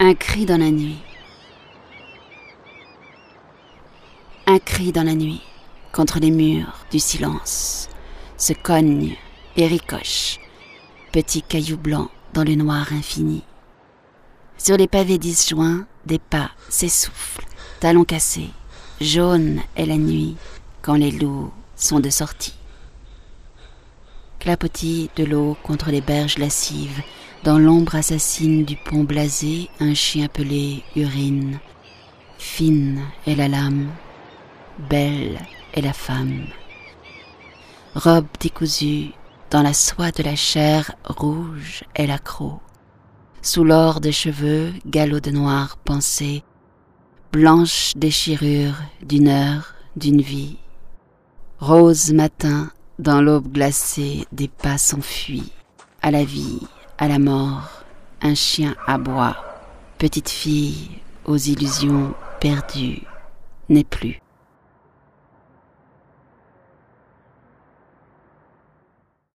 Un cri dans la nuit. Un cri dans la nuit, contre les murs du silence, se cogne et ricoche, petit caillou blanc dans le noir infini. Sur les pavés disjoints, des pas s'essoufflent, talons cassés, jaune est la nuit quand les loups sont de sortie. Clapotis de l'eau contre les berges lascives, dans l'ombre assassine du pont blasé, un chien pelé urine. Fine est la lame, belle est la femme. Robe décousue, dans la soie de la chair, rouge est l'accroc. Sous l'or des cheveux, galop de noir pensée, blanche déchirure d'une heure, d'une vie. Rose matin, dans l'aube glacée, des pas s'enfuient. À la vie, à la mort, un chien aboie. Petite fille, aux illusions perdues, n'est plus.